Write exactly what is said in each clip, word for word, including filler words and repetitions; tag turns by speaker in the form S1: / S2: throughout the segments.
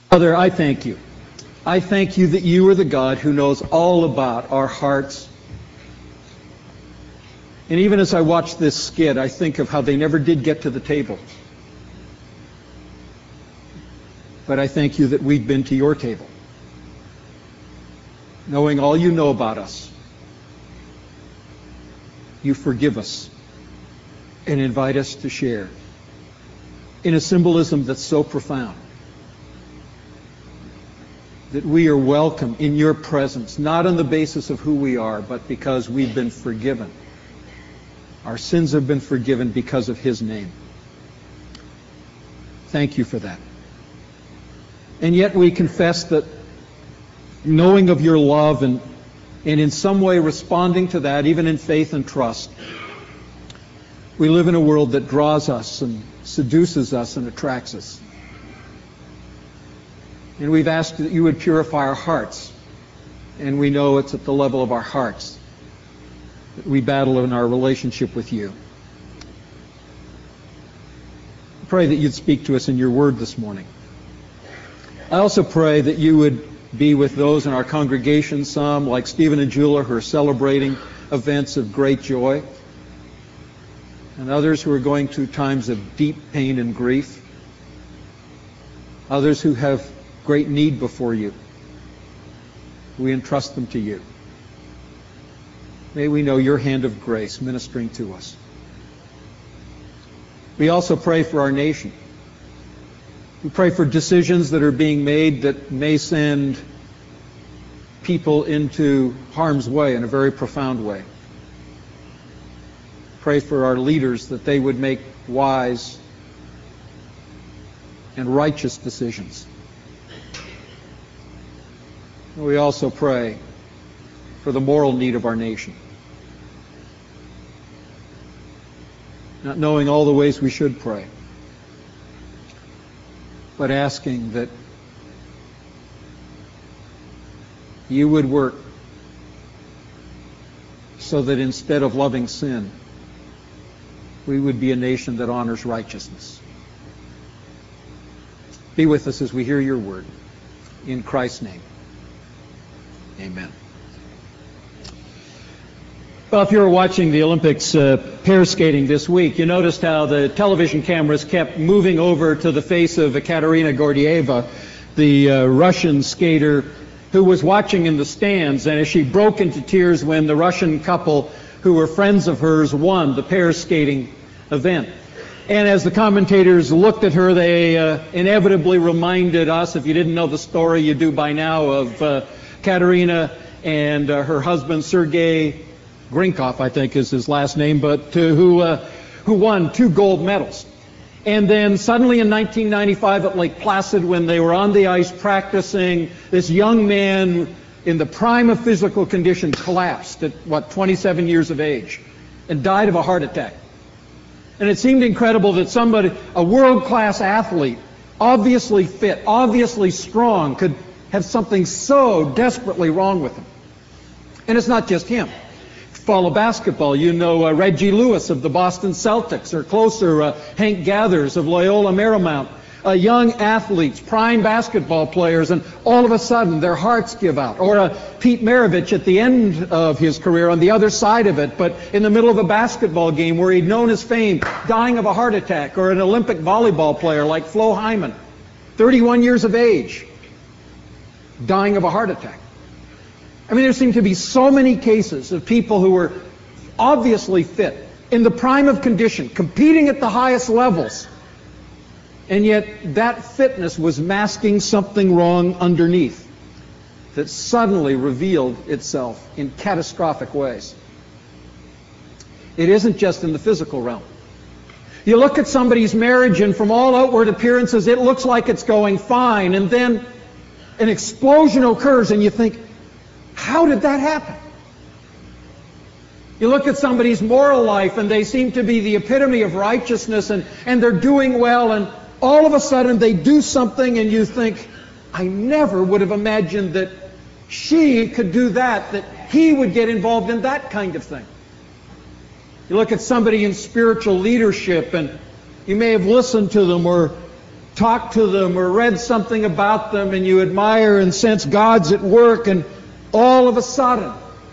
S1: Father, I thank you. I thank you that you are the God who knows all about our hearts. And even as I watch this skit, I think of how they never did get to the table. But I thank you that we've been to your table, knowing all you know about us. You forgive us and invite us to share in a symbolism that's so profound, that we are welcome in your presence, not on the basis of who we are, but because we've been forgiven. Our sins have been forgiven because of his name. Thank you for that. And yet we confess that knowing of your love and, and in some way responding to that, even in faith and trust, we live in a world that draws us and seduces us and attracts us. And we've asked that you would purify our hearts. And we know it's at the level of our hearts that we battle in our relationship with you. I pray that you'd speak to us in your word this morning. I also pray that you would be with those in our congregation, some like Stephen and Julia, who are celebrating events of great joy, and others who are going through times of deep pain and grief, others who have great need before you. We entrust them to you. May we know your hand of grace ministering to us. We also pray for our nation. We pray for decisions that are being made that may send people into harm's way in a very profound way. Pray for our leaders that they would make wise and righteous decisions. We also pray for the moral need of our nation. Not knowing all the ways we should pray, but asking that you would work so that instead of loving sin, we would be a nation that honors righteousness. Be with us as we hear your word. In Christ's name, amen. Well, if you were watching the Olympics uh, pair skating this week, you noticed how the television cameras kept moving over to the face of Ekaterina Gordieva, the uh, Russian skater who was watching in the stands, and as she broke into tears when the Russian couple who were friends of hers won the pair skating event. And as the commentators looked at her, they uh, inevitably reminded us, if you didn't know the story, you do by now, of uh, Katerina and uh, her husband Sergei Grinkov, I think is his last name, but uh, who uh, who won two gold medals. And then suddenly in nineteen ninety-five at Lake Placid, when they were on the ice practicing, this young man in the prime of physical condition collapsed at, what, twenty-seven years of age and died of a heart attack. And it seemed incredible that somebody, a world-class athlete, obviously fit, obviously strong, could have something so desperately wrong with him. And it's not just him. Follow basketball, you know uh, Reggie Lewis of the Boston Celtics, or closer, uh, Hank Gathers of Loyola Marymount, uh, young athletes, prime basketball players, and all of a sudden their hearts give out. Or uh, Pete Maravich at the end of his career on the other side of it, but in the middle of a basketball game where he'd known his fame, dying of a heart attack. Or an Olympic volleyball player like Flo Hyman, thirty-one years of age, dying of a heart attack. I mean, there seem to be so many cases of people who were obviously fit, in the prime of condition, competing at the highest levels, and yet that fitness was masking something wrong underneath that suddenly revealed itself in catastrophic ways. It isn't just in the physical realm. You look at somebody's marriage, and from all outward appearances, it looks like it's going fine, and then an explosion occurs, and you think, how did that happen? You look at somebody's moral life and they seem to be the epitome of righteousness, and, and they're doing well, and all of a sudden they do something and you think, I never would have imagined that she could do that, that he would get involved in that kind of thing. You look at somebody in spiritual leadership and you may have listened to them or talked to them or read something about them, and you admire and sense God's at work, and all of a sudden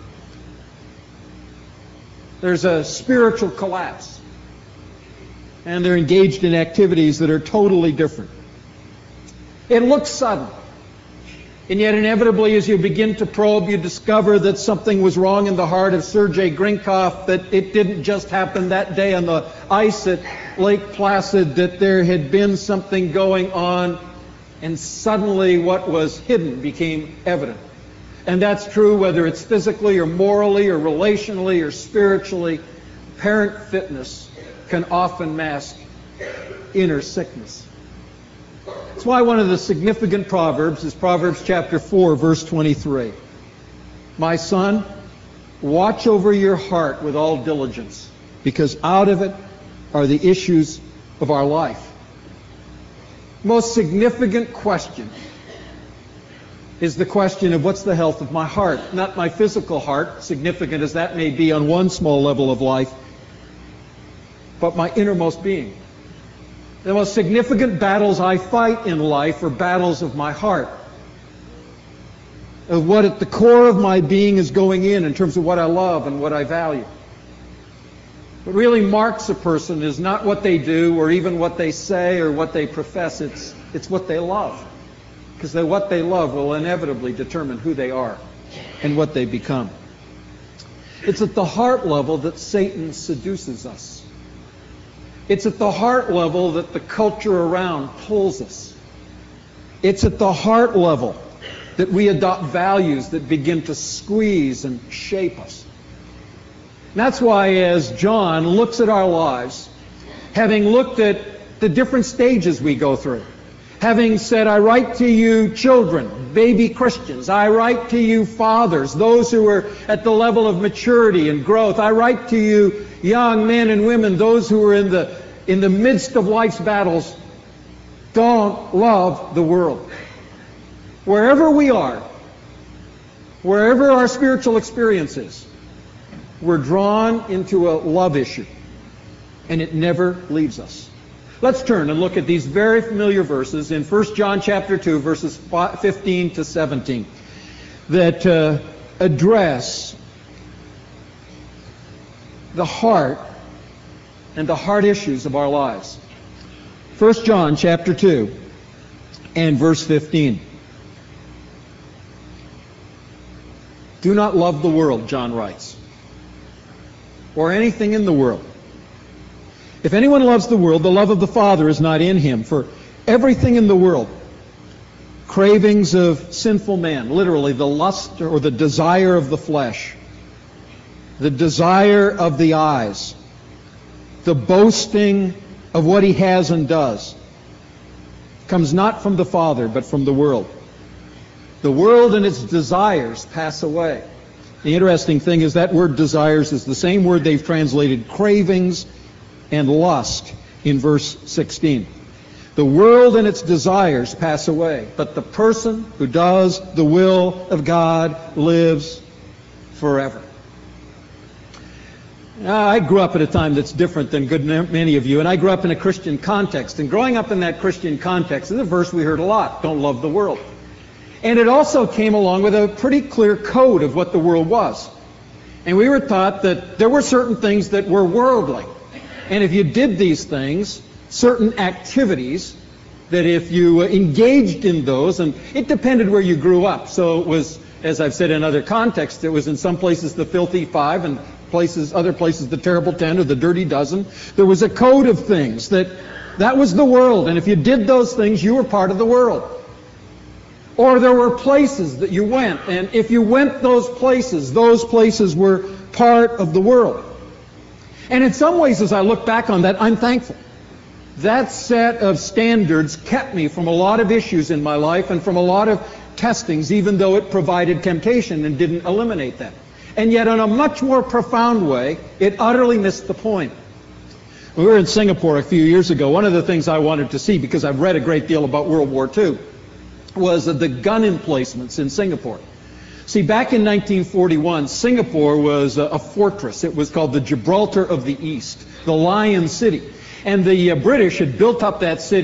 S1: there's a spiritual collapse, and they're engaged in activities that are totally different. It looks sudden, and yet inevitably as you begin to probe, you discover that something was wrong in the heart of Sergei Grinkov, that it didn't just happen that day on the ice at Lake Placid, that there had been something going on, and suddenly what was hidden became evident. And that's true whether it's physically or morally or relationally or spiritually. Parent fitness can often mask inner sickness. That's why one of the significant proverbs is Proverbs chapter four, verse twenty-three. My son, watch over your heart with all diligence, because out of it are the issues of our life. Most significant question is the question of what's the health of my heart, not my physical heart, significant as that may be on one small level of life, but my innermost being. The most significant battles I fight in life are battles of my heart, of what at the core of my being is going in in terms of what I love and what I value. What really marks a person is not what they do or even what they say or what they profess. It's, it's what they love. Because what they love will inevitably determine who they are and what they become. It's at the heart level that Satan seduces us. It's at the heart level that the culture around pulls us. It's at the heart level that we adopt values that begin to squeeze and shape us. And that's why as John looks at our lives, having looked at the different stages we go through, having said, I write to you children, baby Christians, I write to you fathers, those who are at the level of maturity and growth, I write to you young men and women, those who are in the, in the midst of life's battles, don't love the world. Wherever we are, wherever our spiritual experience is, we're drawn into a love issue, and it never leaves us. Let's turn and look at these very familiar verses in First John chapter two, verses fifteen to seventeen, that uh, address the heart and the heart issues of our lives. First John chapter two and verse fifteen. Do not love the world, John writes, or anything in the world. If anyone loves the world, the love of the Father is not in him. For everything in the world, cravings of sinful man, literally the lust or the desire of the flesh, the desire of the eyes, the boasting of what he has and does, comes not from the Father, but from the world. The world and its desires pass away. The interesting thing is that word desires is the same word they've translated cravings and lust in verse sixteen. The world and its desires pass away, but the person who does the will of God lives forever. Now, I grew up at a time that's different than good many of you, and I grew up in a Christian context. And growing up in that Christian context is a verse we heard a lot, don't love the world. And it also came along with a pretty clear code of what the world was. And we were taught that there were certain things that were worldly. And if you did these things, certain activities, that if you engaged in those, and it depended where you grew up. So it was, as I've said in other contexts, it was in some places the filthy five and places, other places the terrible ten or the dirty dozen. There was a code of things that that was the world. And if you did those things, you were part of the world. Or there were places that you went, and if you went those places, those places were part of the world. And in some ways, as I look back on that, I'm thankful. That set of standards kept me from a lot of issues in my life and from a lot of testings, even though it provided temptation and didn't eliminate that. And yet, in a much more profound way, it utterly missed the point. When we were in Singapore a few years ago, one of the things I wanted to see, because I've read a great deal about World War Two, was the gun emplacements in Singapore. See, back in nineteen forty-one, Singapore was a, a fortress. It was called the Gibraltar of the East, the Lion City. And the uh, British had built up that city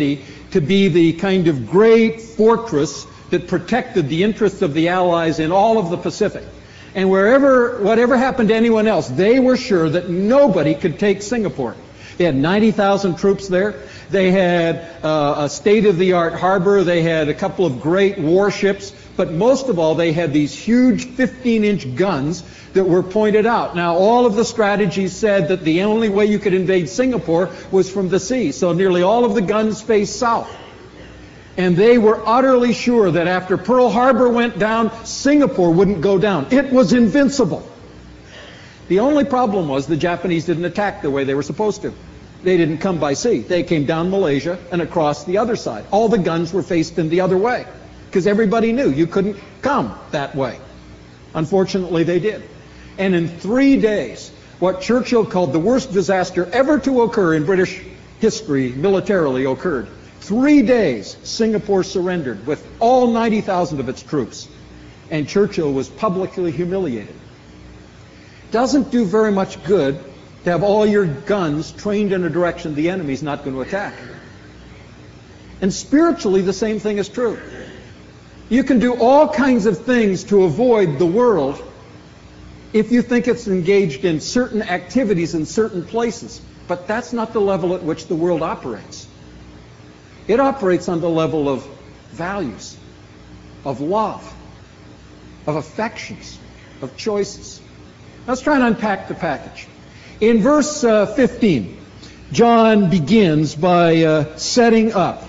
S1: to be the kind of great fortress that protected the interests of the Allies in all of the Pacific. And wherever, whatever happened to anyone else, they were sure that nobody could take Singapore. They had ninety thousand troops there. They had uh, a state-of-the-art harbor. They had a couple of great warships. But most of all, they had these huge fifteen inch guns that were pointed out. Now, all of the strategies said that the only way you could invade Singapore was from the sea. So nearly all of the guns faced south. And they were utterly sure that after Pearl Harbor went down, Singapore wouldn't go down. It was invincible. The only problem was the Japanese didn't attack the way they were supposed to. They didn't come by sea. They came down Malaysia and across the other side. All the guns were faced in the other way because everybody knew you couldn't come that way. Unfortunately, they did. And in three days, what Churchill called the worst disaster ever to occur in British history militarily occurred. Three days, Singapore surrendered with all ninety thousand of its troops, and Churchill was publicly humiliated. Doesn't do very much good to have all your guns trained in a direction the enemy's not going to attack. And spiritually, the same thing is true. You can do all kinds of things to avoid the world if you think it's engaged in certain activities in certain places, but that's not the level at which the world operates. It operates on the level of values, of love, of affections, of choices. Let's try and unpack the package. In verse uh, fifteen, John begins by uh, setting up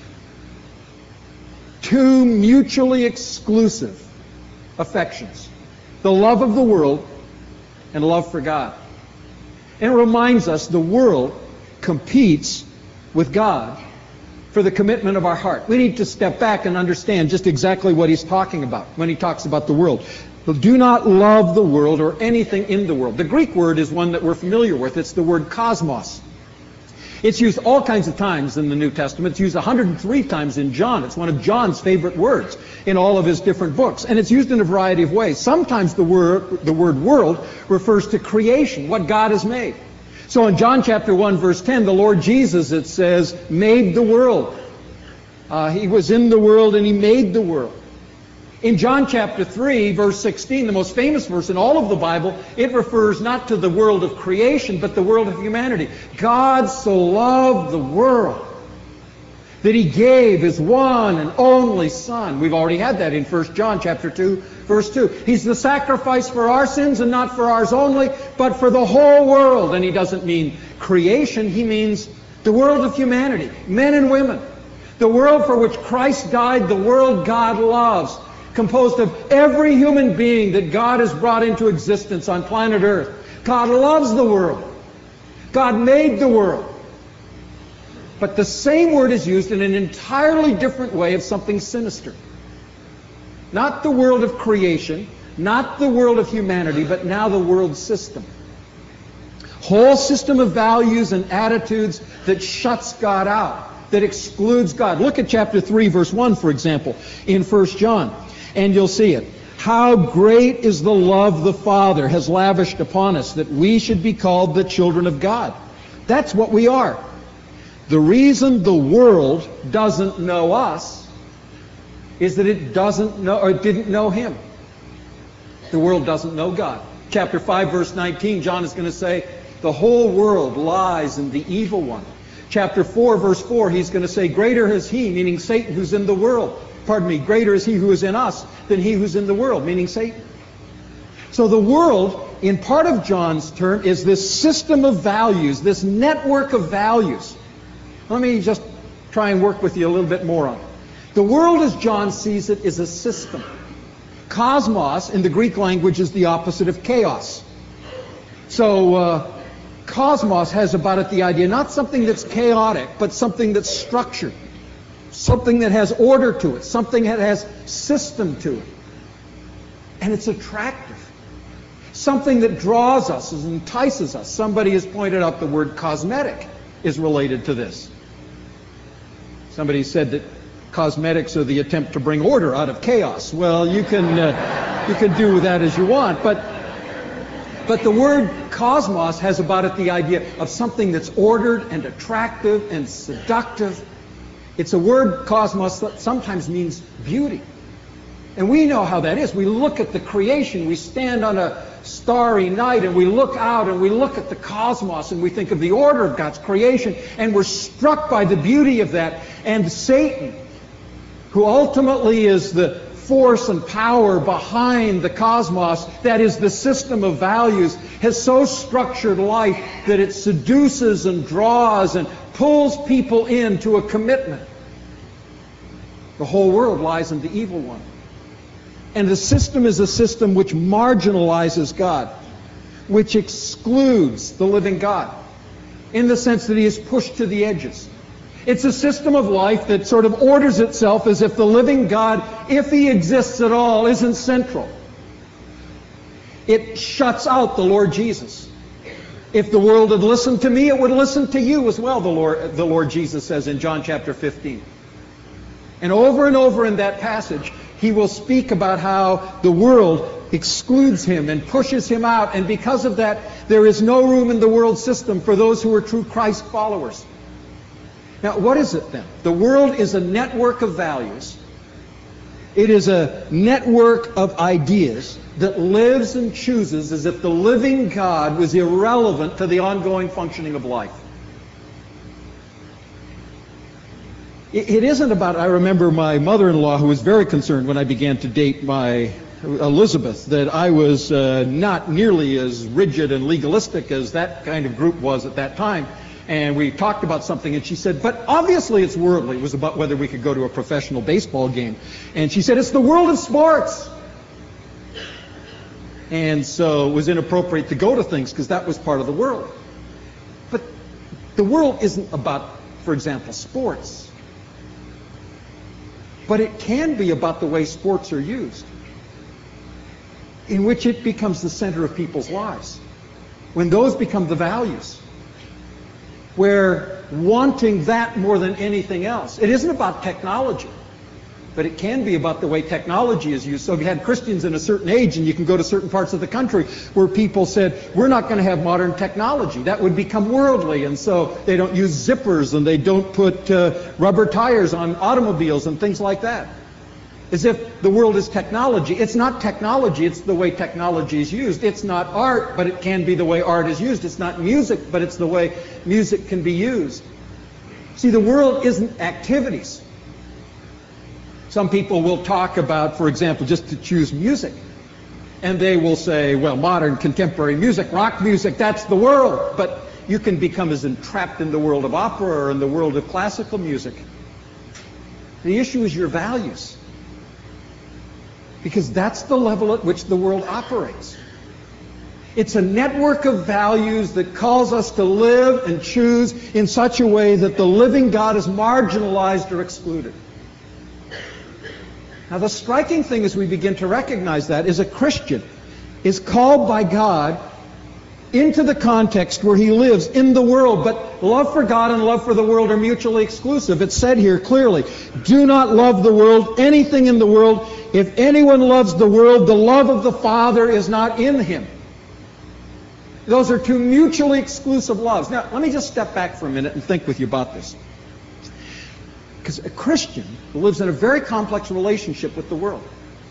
S1: two mutually exclusive affections: the love of the world and love for God. And it reminds us the world competes with God for the commitment of our heart. We need to step back and understand just exactly what he's talking about when he talks about the world. Do not love the world or anything in the world. The Greek word is one that we're familiar with. It's the word cosmos. It's used all kinds of times in the New Testament. It's used one hundred three times in John. It's one of John's favorite words in all of his different books. And it's used in a variety of ways. Sometimes the word, the word world refers to creation, what God has made. So in John chapter one, verse ten, the Lord Jesus, it says, made the world. Uh, he was in the world and he made the world. In John chapter three, verse sixteen, the most famous verse in all of the Bible, it refers not to the world of creation, but the world of humanity. God so loved the world that he gave his one and only Son. We've already had that in First John chapter two, verse two. He's the sacrifice for our sins, and not for ours only, but for the whole world. And he doesn't mean creation, he means the world of humanity, men and women. The world for which Christ died, the world God loves, composed of every human being that God has brought into existence on planet Earth. God loves the world. God made the world. But the same word is used in an entirely different way of something sinister. Not the world of creation, not the world of humanity, but now the world system. Whole system of values and attitudes that shuts God out, that excludes God. Look at chapter three, verse one, for example, in First John. And you'll see it. How great is the love the Father has lavished upon us, that we should be called the children of God. That's what we are. The reason the world doesn't know us is that it doesn't know, or it didn't know him. The world doesn't know God. Chapter five, verse nineteen, John is going to say, the whole world lies in the evil one. Chapter four, verse four, he's going to say, greater is he, meaning Satan, who's in the world. Pardon me, greater is he who is in us than he who's in the world, meaning Satan. So the world, in part of John's term, is this system of values, this network of values. Let me just try and work with you a little bit more on it. The world, as John sees it, is a system. Cosmos, in the Greek language, is the opposite of chaos. So, uh, cosmos has about it the idea, not something that's chaotic, but something that's structured. Something that has order to it. Something that has system to it. And it's attractive. Something that draws us and entices us. Somebody has pointed out the word cosmetic is related to this. Somebody said that cosmetics are the attempt to bring order out of chaos. Well, you can uh, you can do that as you want, but but the word cosmos has about it the idea of something that's ordered and attractive and seductive. It's a word, cosmos, that sometimes means beauty. And we know how that is. We look at the creation. We stand on a starry night and we look out and we look at the cosmos and we think of the order of God's creation and we're struck by the beauty of that. And Satan, who ultimately is the force and power behind the cosmos, that is the system of values, has so structured life that it seduces and draws and pulls people into a commitment. The whole world lies in the evil one. And the system is a system which marginalizes God, which excludes the living God, in the sense that he is pushed to the edges. It's a system of life that sort of orders itself as if the living God, if he exists at all, isn't central. It shuts out the Lord Jesus. If the world had listened to me, it would listen to you as well, the Lord, the Lord Jesus says in John chapter fifteen. And over and over in that passage, he will speak about how the world excludes him and pushes him out, and because of that, there is no room in the world system for those who are true Christ followers. Now, what is it then? The world is a network of values. It is a network of ideas that lives and chooses as if the living God was irrelevant to the ongoing functioning of life. It isn't about, I remember my mother-in-law, who was very concerned when I began to date my Elizabeth, that I was uh, not nearly as rigid and legalistic as that kind of group was at that time. And we talked about something, and she said, but obviously it's worldly. It was about whether we could go to a professional baseball game. And she said, it's the world of sports. And so it was inappropriate to go to things because that was part of the world. But the world isn't about, for example, sports. But it can be about the way sports are used, in which it becomes the center of people's lives. When those become the values, where wanting that more than anything else. It isn't about technology, but it can be about the way technology is used. So if you had Christians in a certain age, and you can go to certain parts of the country where people said, we're not going to have modern technology. That would become worldly, and so they don't use zippers, and they don't put uh, rubber tires on automobiles and things like that. As if the world is technology. It's not technology, it's the way technology is used. It's not art, but it can be the way art is used. It's not music, but it's the way music can be used. See, the world isn't activities. Some people will talk about, for example, just to choose music. And they will say, well, modern contemporary music, rock music, that's the world. But you can become as entrapped in the world of opera or in the world of classical music. The issue is your values. Because that's the level at which the world operates. It's a network of values that calls us to live and choose in such a way that the living God is marginalized or excluded. Now, the striking thing as we begin to recognize that is a Christian is called by God into the context where he lives in the world. But love for God and love for the world are mutually exclusive. It's said here clearly, do not love the world, anything in the world. If anyone loves the world, the love of the Father is not in him. Those are two mutually exclusive loves. Now, let me just step back for a minute and think with you about this. Because a Christian lives in a very complex relationship with the world.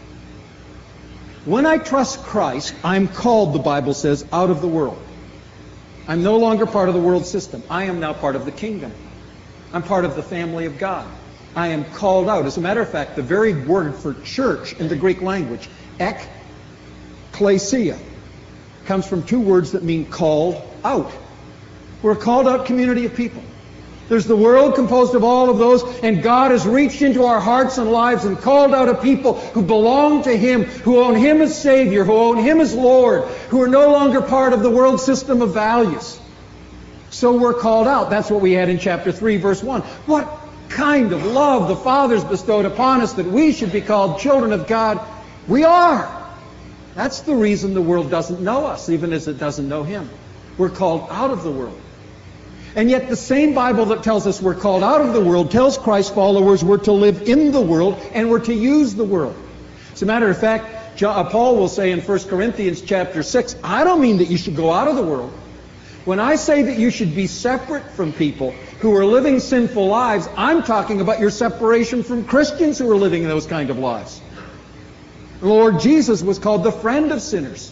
S1: When I trust Christ, I'm called, the Bible says, out of the world. I'm no longer part of the world system. I am now part of the kingdom. I'm part of the family of God. I am called out. As a matter of fact, the very word for church in the Greek language, ekklesia, comes from two words that mean called out. We're a called out community of people. There's the world composed of all of those, and God has reached into our hearts and lives and called out a people who belong to Him, who own Him as Savior, who own Him as Lord, who are no longer part of the world system of values. So we're called out. That's what we had in chapter three, verse one. What kind of love the Father's bestowed upon us that we should be called children of God? We are. That's the reason the world doesn't know us, even as it doesn't know Him. We're called out of the world. And yet the same Bible that tells us we're called out of the world tells Christ's followers we're to live in the world and we're to use the world. As a matter of fact, Paul will say in First Corinthians chapter six, I don't mean that you should go out of the world, When I say that you should be separate from people who are living sinful lives, I'm talking about your separation from Christians who are living those kind of lives. The Lord Jesus was called the friend of sinners.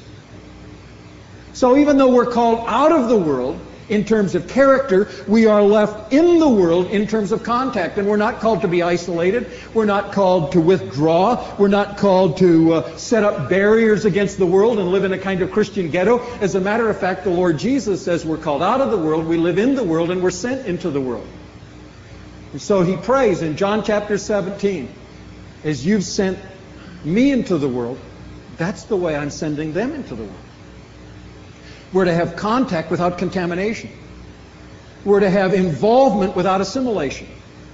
S1: So even though we're called out of the world in terms of character, we are left in the world in terms of contact. And we're not called to be isolated. We're not called to withdraw. We're not called to uh, set up barriers against the world and live in a kind of Christian ghetto. As a matter of fact, the Lord Jesus says we're called out of the world, we live in the world, and we're sent into the world. And so he prays in John chapter seventeen, as you've sent me into the world, that's the way I'm sending them into the world. We're to have contact without contamination. We're to have involvement without assimilation.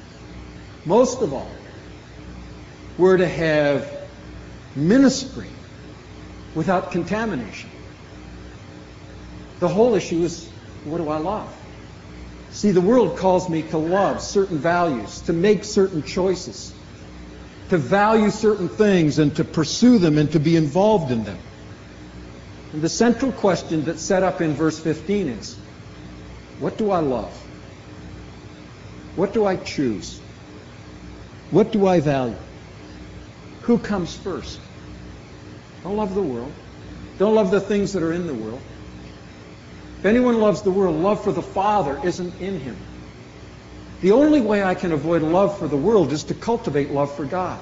S1: Most of all, we're to have ministry without contamination. The whole issue is, what do I love? See, the world calls me to love certain values, to make certain choices, to value certain things and to pursue them and to be involved in them. And the central question that's set up in verse fifteen is, what do I love? What do I choose? What do I value? Who comes first? Don't love the world. Don't love the things that are in the world. If anyone loves the world, love for the Father isn't in him. The only way I can avoid love for the world is to cultivate love for God.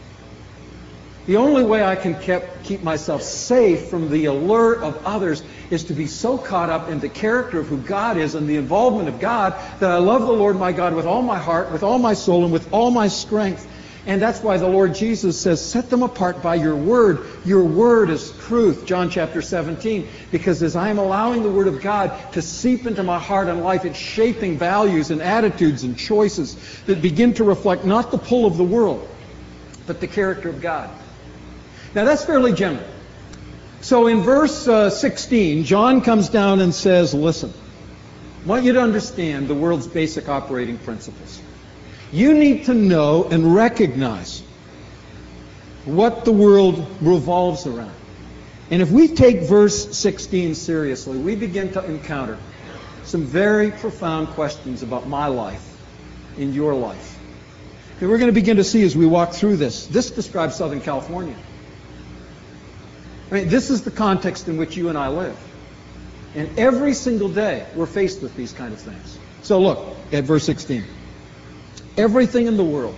S1: The only way I can keep, keep myself safe from the allure of others is to be so caught up in the character of who God is and the involvement of God that I love the Lord my God with all my heart, with all my soul, and with all my strength. And that's why the Lord Jesus says, set them apart by your word. Your word is truth, John chapter seventeen. Because as I am allowing the word of God to seep into my heart and life, it's shaping values and attitudes and choices that begin to reflect not the pull of the world, but the character of God. Now that's fairly general. So in verse uh, sixteen, John comes down and says, listen, I want you to understand the world's basic operating principles. You need to know and recognize what the world revolves around. And if we take verse sixteen seriously, we begin to encounter some very profound questions about my life and your life. And we're going to begin to see as we walk through this. This describes Southern California. I mean, this is the context in which you and I live. And every single day, we're faced with these kind of things. So look at verse sixteen. Everything in the world,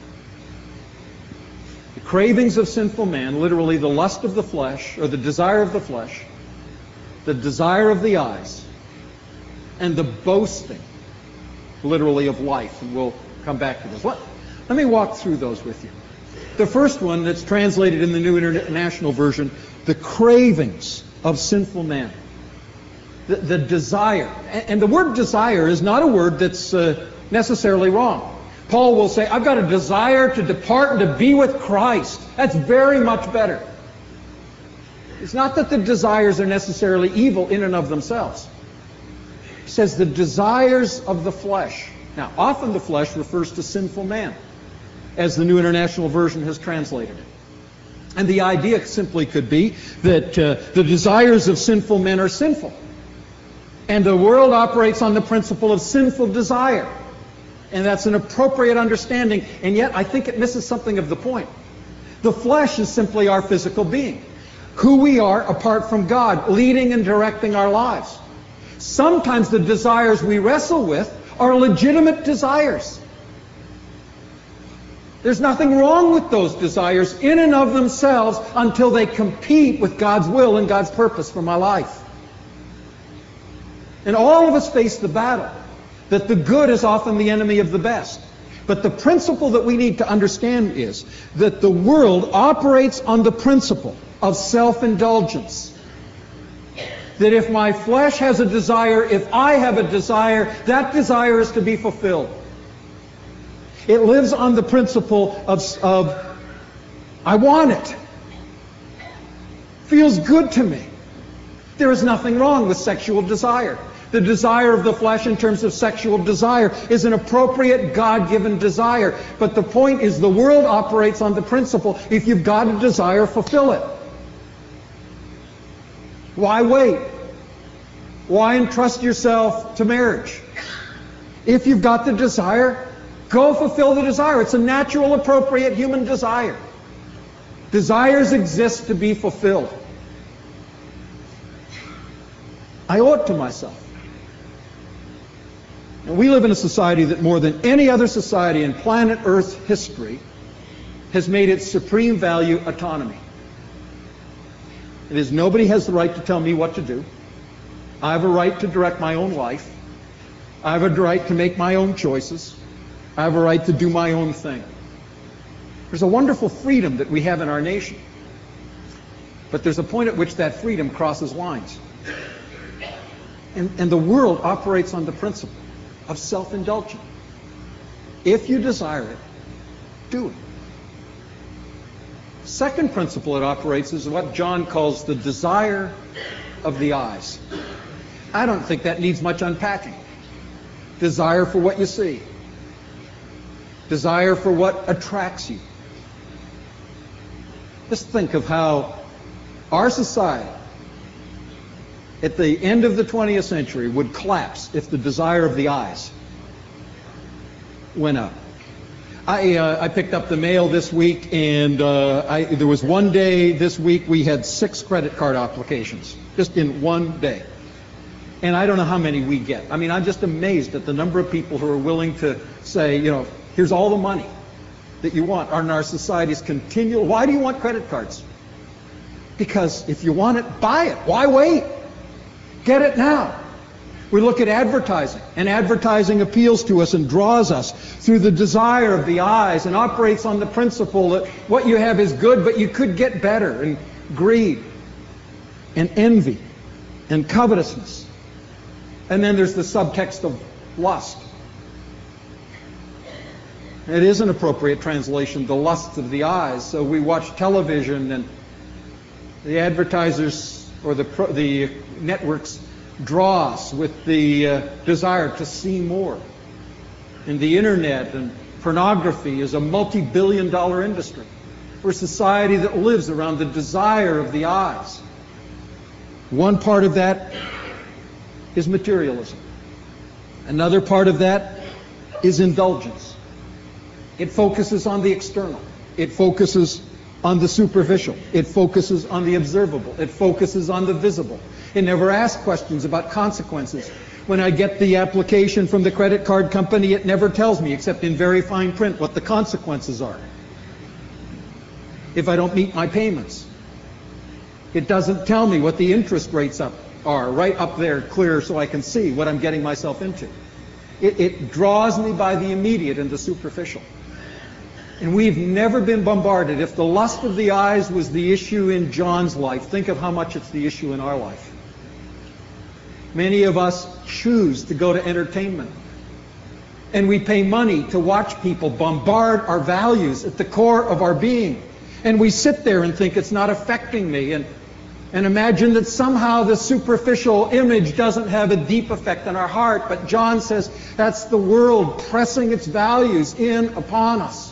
S1: the cravings of sinful man, literally the lust of the flesh, or the desire of the flesh, the desire of the eyes, and the boasting, literally, of life. And we'll come back to this. Let, let me walk through those with you. The first one that's translated in the New International Version, the cravings of sinful man. The, the desire. And, and the word desire is not a word that's uh, necessarily wrong. Paul will say, I've got a desire to depart and to be with Christ. That's very much better. It's not that the desires are necessarily evil in and of themselves. He says the desires of the flesh. Now, often the flesh refers to sinful man, as the New International Version has translated it. And the idea simply could be that uh, the desires of sinful men are sinful. And the world operates on the principle of sinful desire. And that's an appropriate understanding. And yet, I think it misses something of the point. The flesh is simply our physical being. Who we are apart from God, leading and directing our lives. Sometimes the desires we wrestle with are legitimate desires. There's nothing wrong with those desires in and of themselves until they compete with God's will and God's purpose for my life. And all of us face the battle that the good is often the enemy of the best. But the principle that we need to understand is that the world operates on the principle of self-indulgence. That if my flesh has a desire, if I have a desire, that desire is to be fulfilled. It lives on the principle of, of I want it. Feels good to me. There is nothing wrong with sexual desire. The desire of the flesh in terms of sexual desire is an appropriate God-given desire. But the point is the world operates on the principle, if you've got a desire, fulfill it. Why wait? Why entrust yourself to marriage? If you've got the desire, go fulfill the desire. It's a natural, appropriate human desire. Desires exist to be fulfilled. I owe it to myself. And we live in a society that more than any other society in planet Earth's history has made its supreme value autonomy. It is nobody has the right to tell me what to do. I have a right to direct my own life. I have a right to make my own choices. I have a right to do my own thing. There's a wonderful freedom that we have in our nation. But there's a point at which that freedom crosses lines. And, and the world operates on the principle of self-indulgence. If you desire it, do it. Second principle it operates is what John calls the desire of the eyes. I don't think that needs much unpacking. Desire for what you see. Desire for what attracts you. Just think of how our society at the end of the twentieth century would collapse if the desire of the eyes went up. I, uh, I picked up the mail this week, and uh, I, there was one day this week we had six credit card applications, just in one day. And I don't know how many we get. I mean, I'm just amazed at the number of people who are willing to say, you know, here's all the money that you want. And our society's continual. Why do you want credit cards? Because if you want it, buy it. Why wait? Get it now. We look at advertising, and advertising appeals to us and draws us through the desire of the eyes and operates on the principle that what you have is good, but you could get better, and greed and envy and covetousness. And then there's the subtext of lust. It is an appropriate translation, the lusts of the eyes. So we watch television, and the advertisers or the, pro, the networks draw us with the uh, desire to see more. And the internet and pornography is a multi-billion dollar industry. We're a society that lives around the desire of the eyes. One part of that is materialism. Another part of that is indulgence. It focuses on the external. It focuses on the superficial. It focuses on the observable. It focuses on the visible. It never asks questions about consequences. When I get the application from the credit card company, it never tells me, except in very fine print, what the consequences are if I don't meet my payments. It doesn't tell me what the interest rates up are, right up there, clear, so I can see what I'm getting myself into. It, it draws me by the immediate and the superficial. And we've never been bombarded. If the lust of the eyes was the issue in John's life, think of how much it's the issue in our life. Many of us choose to go to entertainment. And we pay money to watch people bombard our values at the core of our being. And we sit there and think it's not affecting me, and, and imagine that somehow the superficial image doesn't have a deep effect on our heart. But John says that's the world pressing its values in upon us.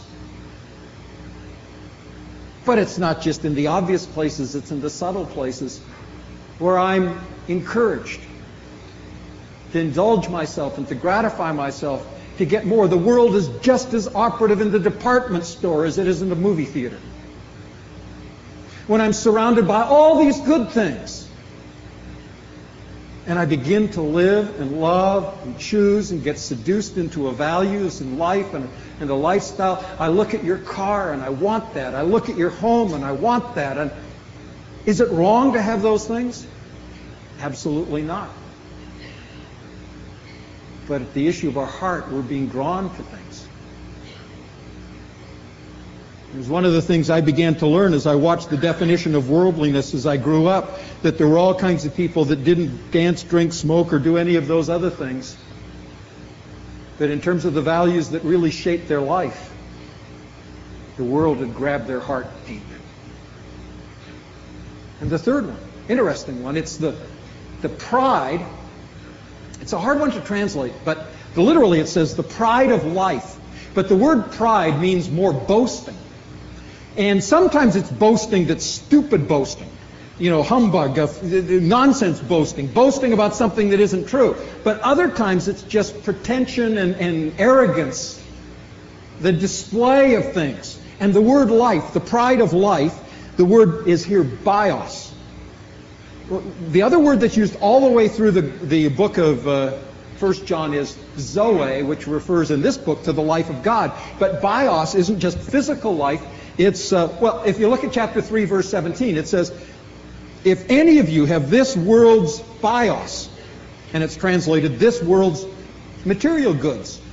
S1: But it's not just in the obvious places, it's in the subtle places where I'm encouraged to indulge myself and to gratify myself, to get more. The world is just as operative in the department store as it is in the movie theater. When I'm surrounded by all these good things, and I begin to live and love and choose and get seduced into a values and life and, and a lifestyle, I look at your car and I want that. I look at your home and I want that. And is it wrong to have those things? Absolutely not. But at the issue of our heart, we're being drawn to things. It was one of the things I began to learn as I watched the definition of worldliness as I grew up, that there were all kinds of people that didn't dance, drink, smoke, or do any of those other things. That in terms of the values that really shaped their life, the world had grabbed their heart deep. And the third one, interesting one, it's the, the pride. It's a hard one to translate, but literally it says the pride of life. But the word pride means more boasting. And sometimes it's boasting that's stupid boasting. you know, humbug, of nonsense boasting, boasting about something that isn't true. But other times it's just pretension and, and arrogance, the display of things. And the word life, the pride of life, the word is here bios. The other word that's used all the way through the, the book of uh, First John is Zoe, which refers in this book to the life of God. But bios isn't just physical life. It's, uh, well, if you look at chapter three, verse seventeen, it says, if any of you have this world's bios, and it's translated this world's material goods.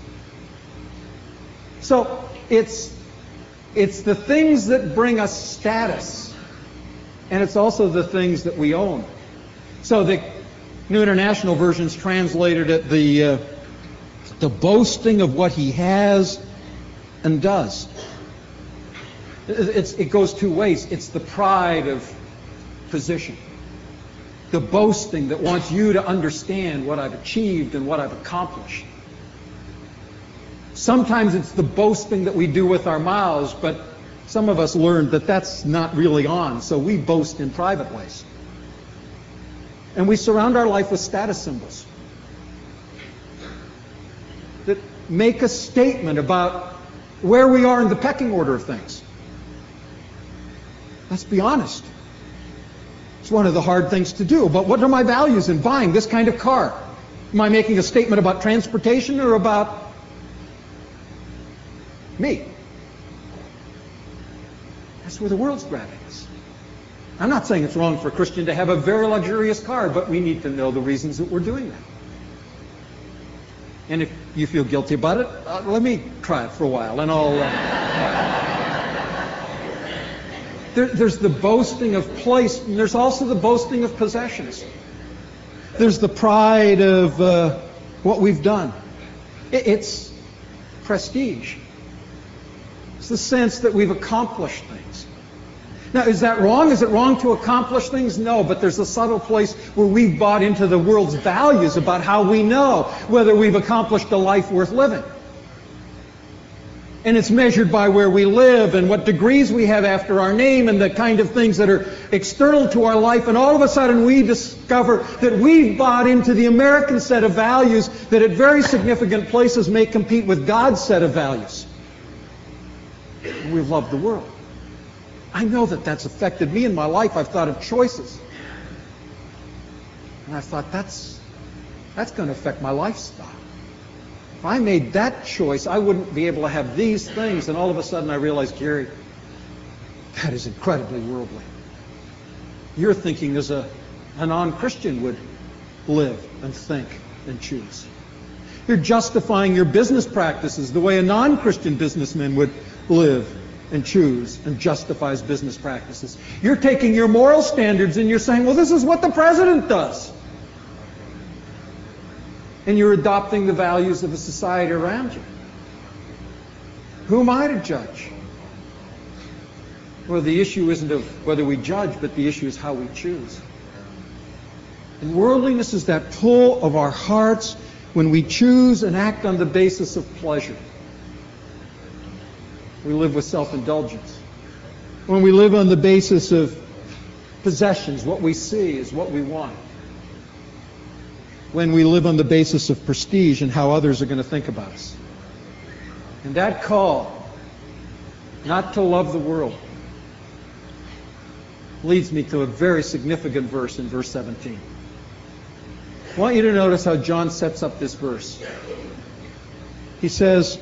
S1: So it's, it's the things that bring us status, and it's also the things that we own. So the New International Version's translated it the, uh, the boasting of what he has and does. It's, it goes two ways. It's the pride of position. The boasting that wants you to understand what I've achieved and what I've accomplished. Sometimes it's the boasting that we do with our mouths, but some of us learned that that's not really on, so we boast in private ways. And we surround our life with status symbols that make a statement about where we are in the pecking order of things. Let's be honest. It's one of the hard things to do. But what are my values in buying this kind of car? Am I making a statement about transportation or about me? That's where the world's grabbing us. I'm not saying it's wrong for a Christian to have a very luxurious car, but we need to know the reasons that we're doing that. And if you feel guilty about it, uh, let me try it for a while, and I'll... Uh, there, there's the boasting of place, and there's also the boasting of possessions. There's the pride of uh, what we've done. It, it's prestige. It's the sense that we've accomplished things. Now, is that wrong? Is it wrong to accomplish things? No, but there's a subtle place where we've bought into the world's values about how we know whether we've accomplished a life worth living. And it's measured by where we live and what degrees we have after our name and the kind of things that are external to our life. And all of a sudden we discover that we've bought into the American set of values that at very significant places may compete with God's set of values. And we've loved the world. I know that that's affected me in my life. I've thought of choices. And I thought, that's, that's going to affect my lifestyle. If I made that choice, I wouldn't be able to have these things. And all of a sudden I realized, Gary, that is incredibly worldly. You're thinking as a, a non-Christian would live and think and choose. You're justifying your business practices the way a non-Christian businessman would live and choose and justifies business practices. You're taking your moral standards and you're saying, well, this is what the president does. And you're adopting the values of the society around you. Who am I to judge? Well, the issue isn't of whether we judge, but the issue is how we choose. And worldliness is that pull of our hearts when we choose and act on the basis of pleasure. We live with self-indulgence. When we live on the basis of possessions, what we see is what we want. When we live on the basis of prestige and how others are going to think about us. And that call, not to love the world, leads me to a very significant verse in verse seventeen. I want you to notice how John sets up this verse. He says,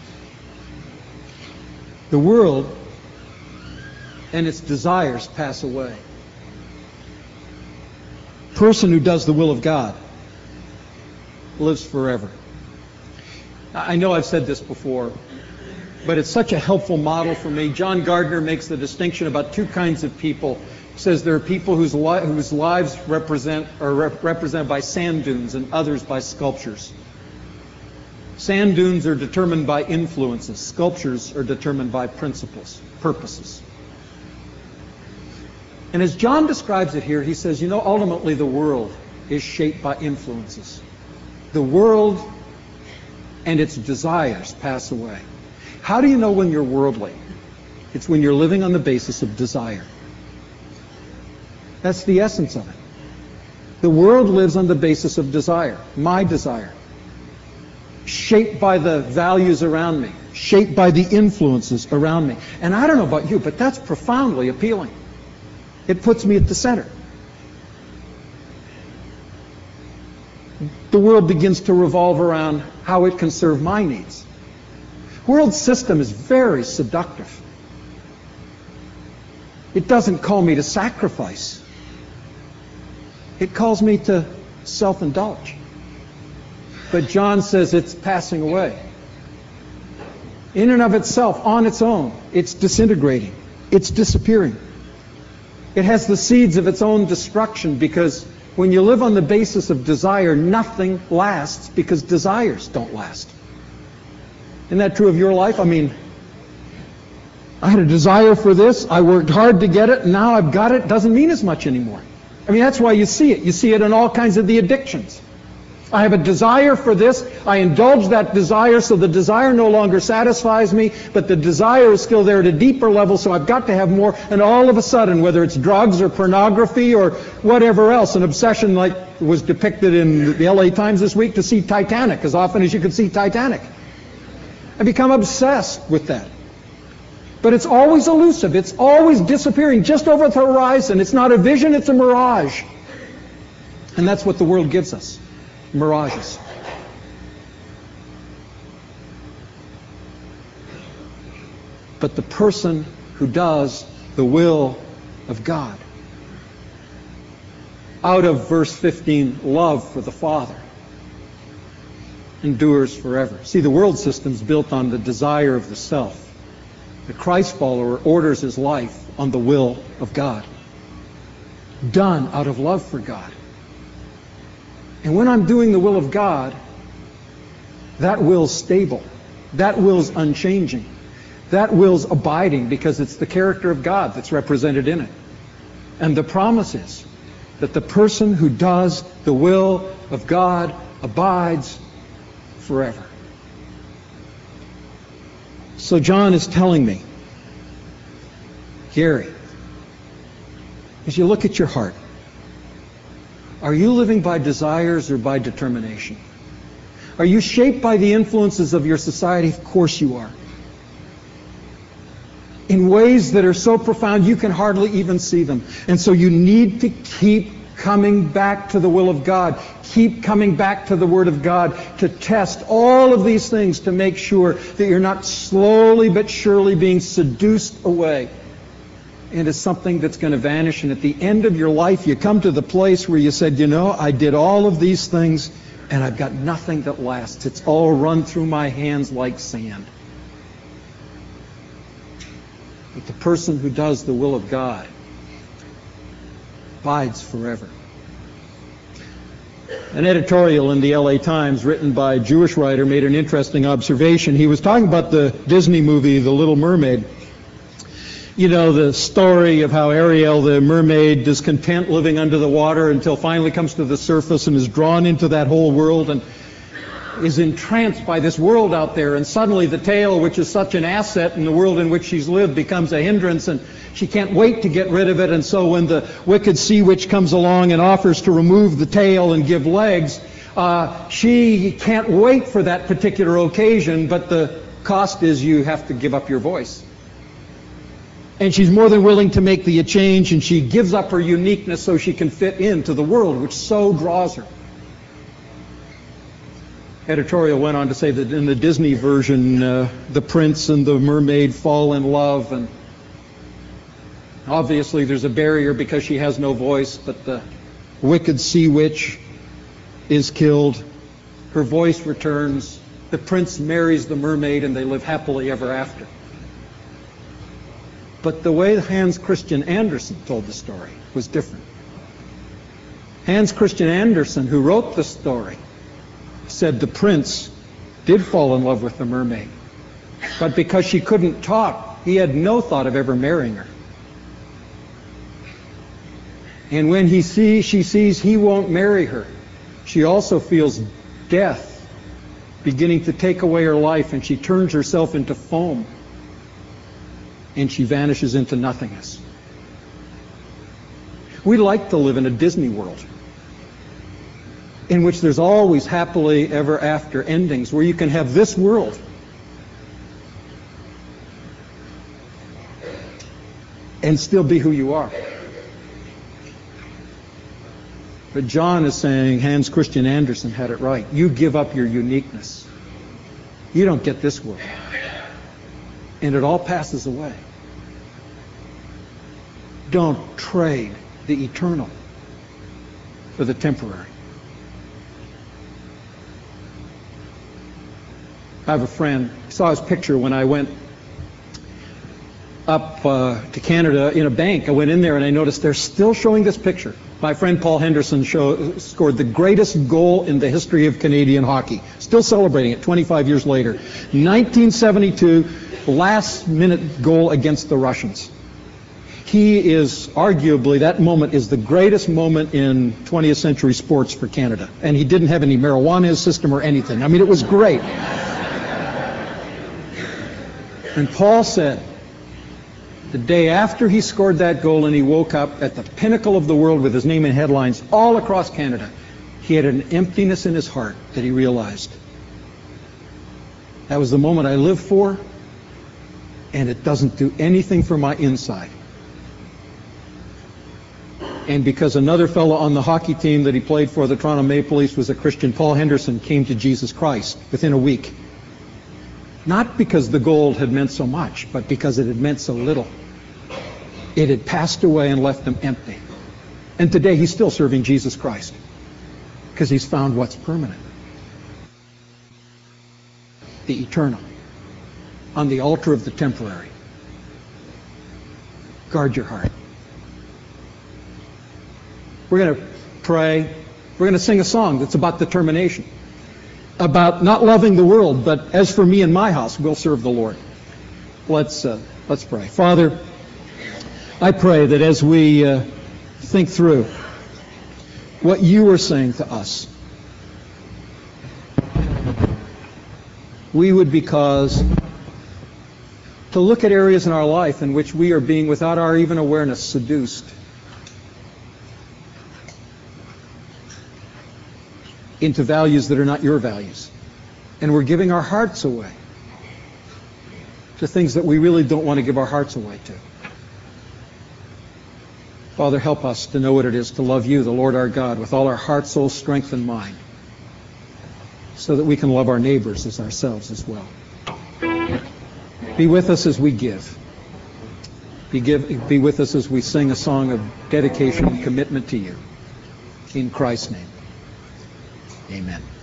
S1: the world and its desires pass away. The person who does the will of God lives forever. I know I've said this before, but it's such a helpful model for me. John Gardner makes the distinction about two kinds of people. He says there are people whose, li- whose lives represent are rep- represented by sand dunes and others by sculptures. Sand dunes are determined by influences. Sculptures are determined by principles, purposes. And as John describes it here, he says, you know, ultimately the world is shaped by influences. The world and its desires pass away. How do you know when you're worldly? It's when you're living on the basis of desire. That's the essence of it. The world lives on the basis of desire, my desire, shaped by the values around me, shaped by the influences around me. And I don't know about you, but that's profoundly appealing. It puts me at the center. The world begins to revolve around how it can serve my needs. The world system is very seductive. It doesn't call me to sacrifice. It calls me to self-indulge. But John says it's passing away. In and of itself, on its own, it's disintegrating. It's disappearing. It has the seeds of its own destruction, because when you live on the basis of desire, nothing lasts, because desires don't last. Isn't that true of your life? I mean, I had a desire for this, I worked hard to get it, and now I've got it. Doesn't mean as much anymore. I mean, that's why you see it. You see it in all kinds of the addictions. I have a desire for this, I indulge that desire, so the desire no longer satisfies me, but the desire is still there at a deeper level, so I've got to have more, and all of a sudden, whether it's drugs or pornography or whatever else, an obsession like was depicted in the L A Times this week to see Titanic as often as you could see Titanic. I become obsessed with that. But it's always elusive. It's always disappearing just over the horizon. It's not a vision, it's a mirage. And that's what the world gives us. Mirages. But the person who does the will of God, out of verse fifteen, love for the Father, endures forever. See, the world system's built on the desire of the self. The Christ follower orders his life on the will of God, done out of love for God. And when I'm doing the will of God, that will's stable. That will's unchanging. That will's abiding, because it's the character of God that's represented in it. And the promise is that the person who does the will of God abides forever. So John is telling me, Gary, as you look at your heart, are you living by desires or by determination? Are you shaped by the influences of your society? Of course you are. In ways that are so profound you can hardly even see them. And so you need to keep coming back to the will of God. Keep coming back to the Word of God to test all of these things, to make sure that you're not slowly but surely being seduced away into something that's going to vanish. And at the end of your life, you come to the place where you said, you know, I did all of these things and I've got nothing that lasts. It's all run through my hands like sand. But the person who does the will of God abides forever. An editorial in the L A Times written by a Jewish writer made an interesting observation. He was talking about the Disney movie, The Little Mermaid. You know, the story of how Ariel, the mermaid, is content living under the water until finally comes to the surface and is drawn into that whole world and is entranced by this world out there. And suddenly the tail, which is such an asset in the world in which she's lived, becomes a hindrance, and she can't wait to get rid of it. And so when the wicked sea witch comes along and offers to remove the tail and give legs, uh, she can't wait for that particular occasion, but the cost is you have to give up your voice. And she's more than willing to make the change, and she gives up her uniqueness so she can fit into the world which so draws her. Editorial went on to say that in the Disney version, uh, the prince and the mermaid fall in love, and obviously there's a barrier because she has no voice, but the wicked sea witch is killed. Her voice returns. The prince marries the mermaid, and they live happily ever after. But the way Hans Christian Andersen told the story was different. Hans Christian Andersen, who wrote the story, said the prince did fall in love with the mermaid, but because she couldn't talk, he had no thought of ever marrying her. And when he sees, she sees he won't marry her, she also feels death beginning to take away her life, and she turns herself into foam, and she vanishes into nothingness. We like to live in a Disney world in which there's always happily ever after endings, where you can have this world and still be who you are. But John is saying, Hans Christian Andersen had it right. You give up your uniqueness. You don't get this world. And it all passes away. Don't trade the eternal for the temporary. I have a friend, I saw his picture when I went up uh, to Canada in a bank. I went in there and I noticed they're still showing this picture. My friend Paul Henderson show, scored the greatest goal in the history of Canadian hockey. Still celebrating it twenty-five years later. nineteen seventy-two, last minute goal against the Russians. He is arguably, that moment is the greatest moment in twentieth century sports for Canada. And he didn't have any marijuana in his system or anything. I mean, it was great. And Paul said, the day after he scored that goal and he woke up at the pinnacle of the world with his name in headlines all across Canada, he had an emptiness in his heart that he realized. That was the moment I lived for, and it doesn't do anything for my inside. And because another fellow on the hockey team that he played for, the Toronto Maple Leafs, was a Christian, Paul Henderson came to Jesus Christ within a week. Not because the gold had meant so much, but because it had meant so little. It had passed away and left him empty. And today he's still serving Jesus Christ because he's found what's permanent. The eternal. On the altar of the temporary. Guard your heart. We're going to pray. We're going to sing a song that's about determination. About not loving the world, but as for me and my house, we'll serve the Lord. Let's uh, let's pray. Father, I pray that as we uh, think through what you are saying to us, we would be caused to look at areas in our life in which we are being, without our even awareness, seduced into values that are not your values. And we're giving our hearts away to things that we really don't want to give our hearts away to. Father, help us to know what it is to love you, the Lord our God, with all our heart, soul, strength, and mind, so that we can love our neighbors as ourselves as well. Be with us as we give. Be, give, be with us as we sing a song of dedication and commitment to you. In Christ's name. Amen.